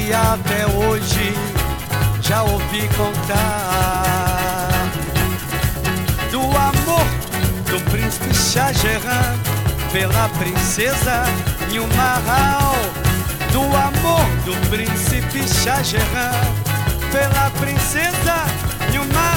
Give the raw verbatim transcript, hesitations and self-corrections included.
que até hoje já ouvi contar do amor do príncipe Shah Jahan pela princesa Nilmahal, do amor do príncipe Shah Jahan pela princesa Nilmahal.